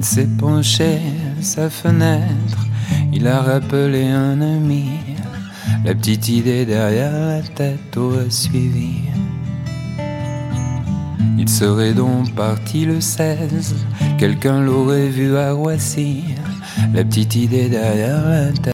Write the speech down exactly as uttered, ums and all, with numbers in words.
Il s'est penché à sa fenêtre, il a rappelé un ami. La petite idée derrière la tête aurait suivi. Il serait donc parti le seize, quelqu'un l'aurait vu à Roissy. La petite idée derrière la tête.